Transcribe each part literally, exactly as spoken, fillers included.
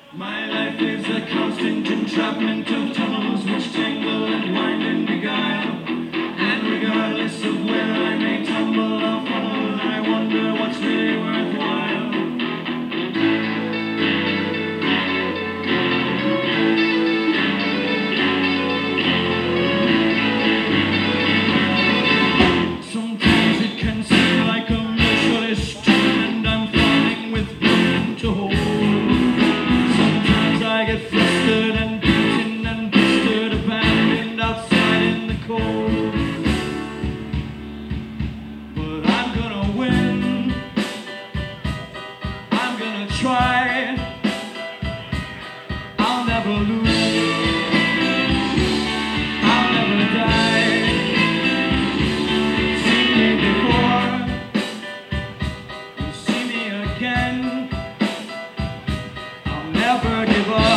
My life is a constant entrapment of tunnels which tangle and wind and beguile. And regardless of where I may tumble or fall, I wonder what's really worthwhile. Sometimes it can seem like a merciless stream, and I'm falling with nothing to hold. I get flustered and beaten and blistered, abandoned outside in the cold. But I'm gonna win. I'm gonna try. I'll never lose. I'll never die. See me before, you see me again. I'll never give up.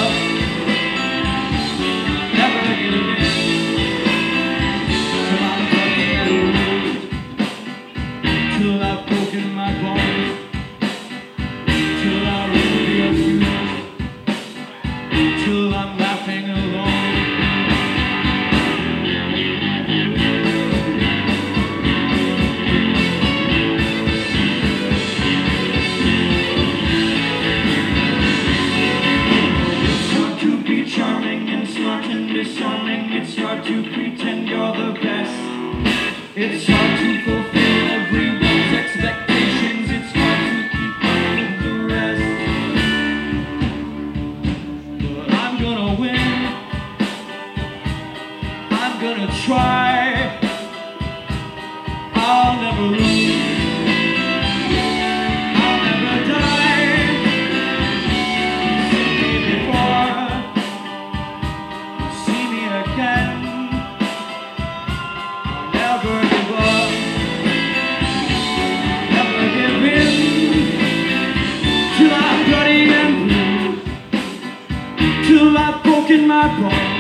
Till I've broken my bones, till I really be abused, till I'm laughing alone. It's hard to be charming and smart and disarming. It's hard to pretend you're the best. It's hard to fulfill everyone's expectations. It's hard to keep up with the rest. But I'm gonna win. I'm gonna try. I'll never lose. I'll never die. You've seen me before. You'll see me again. Never give up, never give in, till I'm bloody and blue, till I've broken my bones.